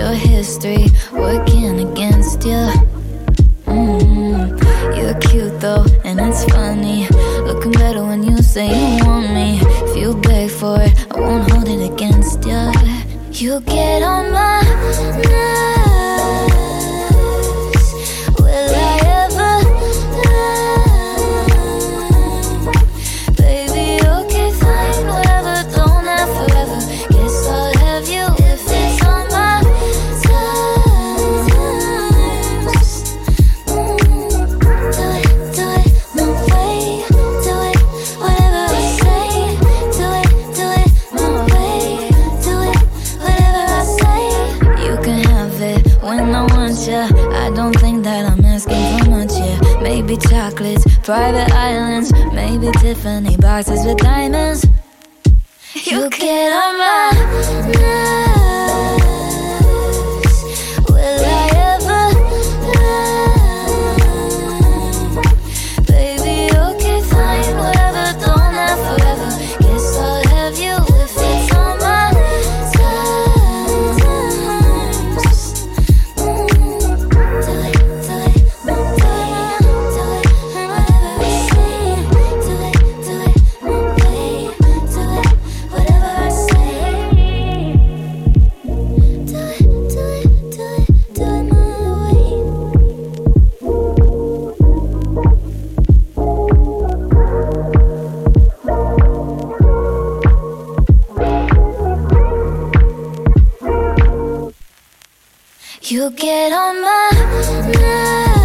your history working against you. You're cute though, and it's funny. Looking better when you say you want me. If you beg for it, I won't hold it against you. You get on my nerves. Will I ever learn? Baby, okay, fine, whatever. Don't have forever. Guess I'll have you if it's on my terms. Do it my way. Do it, whatever I say. Do it my way. Do it, whatever I say. You can have it when I want ya. I don't think that I'm asking for much, yeah. Maybe chocolates, private islands, maybe Tiffany boxes with diamonds. You get on my nerves. Will I ever learn? Baby, okay, fine, whatever. Don't have forever. Guess I'll have you if it's on my terms. Do it my way. Do it, whatever I say. Do it my way. Do it, whatever I say. Do it my way. You get on my nerves.